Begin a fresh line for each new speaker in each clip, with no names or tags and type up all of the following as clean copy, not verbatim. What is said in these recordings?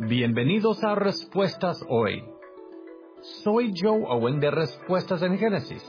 Bienvenidos a Respuestas Hoy. Soy Joe Owen de Respuestas en Génesis.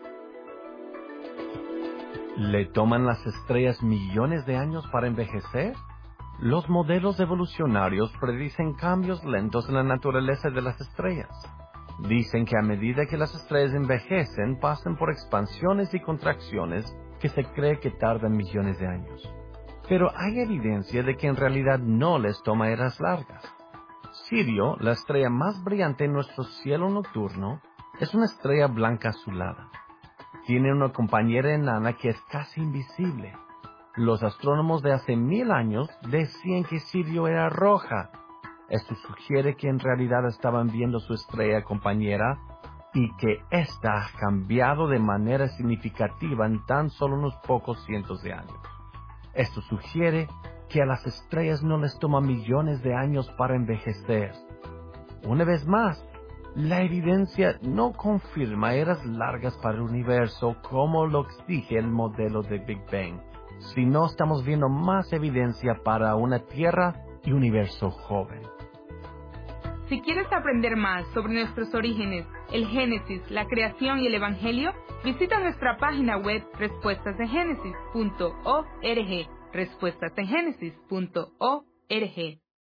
¿Le toman las estrellas millones de años para envejecer? Los modelos evolucionarios predicen cambios lentos en la naturaleza de las estrellas. Dicen que a medida que las estrellas envejecen, pasan por expansiones y contracciones que se cree que tardan millones de años. Pero hay evidencia de que en realidad no les toma eras largas. Sirio, la estrella más brillante en nuestro cielo nocturno, es una estrella blanca azulada. Tiene una compañera enana que es casi invisible. Los astrónomos de hace 1000 años decían que Sirio era roja. Esto sugiere que en realidad estaban viendo su estrella compañera y que ésta ha cambiado de manera significativa en tan solo unos pocos cientos de años. Esto sugiere que a las estrellas no les toma millones de años para envejecer. Una vez más, la evidencia no confirma eras largas para el universo como lo exige el modelo de Big Bang, sino estamos viendo más evidencia para una Tierra y universo joven.
Si quieres aprender más sobre nuestros orígenes, el Génesis, la creación y el Evangelio, visita nuestra página web respuestasengenesis.org. respuestasengenesis.org